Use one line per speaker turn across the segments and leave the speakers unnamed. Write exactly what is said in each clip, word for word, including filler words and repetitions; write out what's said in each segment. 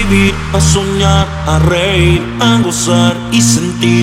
vivir, a soñar, a reír, a gozar y sentir.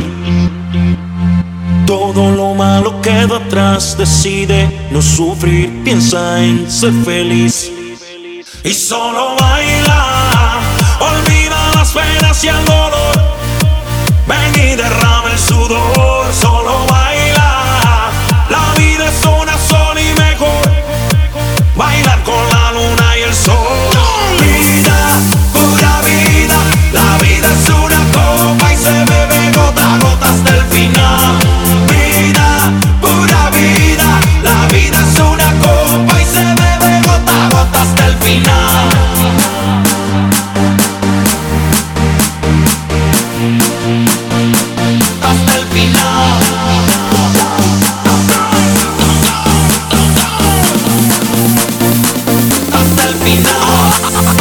Todo lo malo queda atrás, decide no sufrir, piensa en ser feliz. Y solo baila, olvida las penas y el dolor. Ven y derrama el sudor, solo baila. La vida es una sola y mejor bailar con la luna y el sol. Vida, pura vida, la vida es una copa y se bebe gota a gota hasta el final. Vida, pura vida, la vida es una copa y se bebe gota a gota hasta el final. Hasta el final. Hasta el final.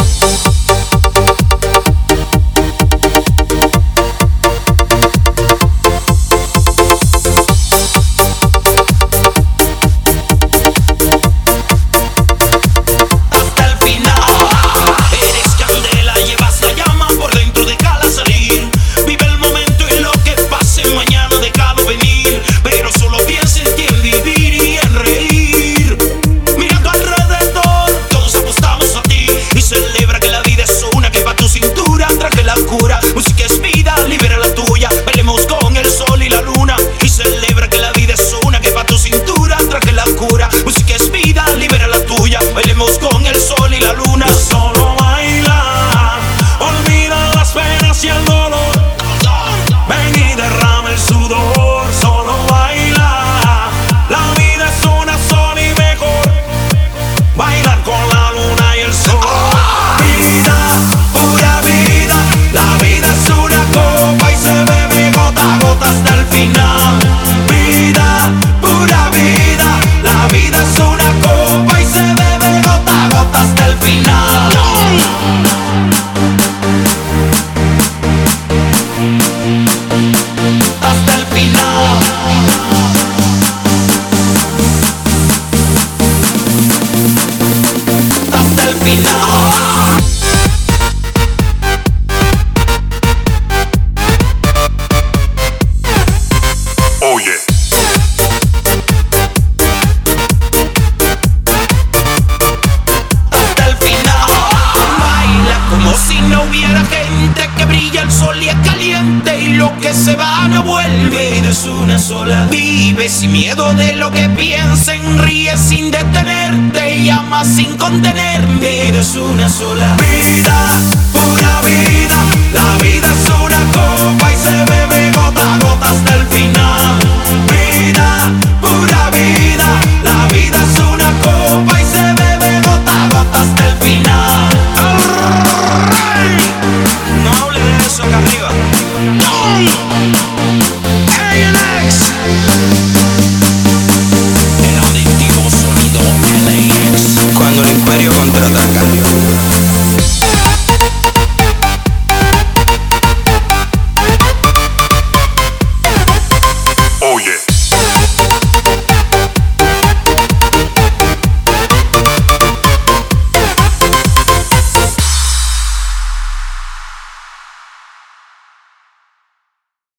Música es vida, libera la tuya. Bailemos con el sol y la luna y celebra que la vida es una, que pa' tu cintura traje la cura. Música es vida, libera la tuya. Bailemos con el sol y la luna. Y solo baila, olvida las penas y el dolor. Ven y derrama el sudor, solo baila. La vida es una sola y mejor bailar con la luna y el sol. Vida, pura vida, la vida es una copa y se bebe gota a gota hasta el final. Vida, pura vida, la vida es una copa y se bebe gota a gota hasta el final. Hasta el final. Hasta el final. Que se va no vuelve, no es una sola. Vive sin miedo de lo que piensen, ríe sin detenerte y ama sin contenerme. No es una sola. Vida, pura vida, la vida es una copa y se bebe gota a gota hasta el final. Vida, pura vida, la vida es una copa y se bebe gota a gota hasta el final. No hable de eso acá arriba. A N X. El adictivo sonido L A X. Cuando el imperio contraataca.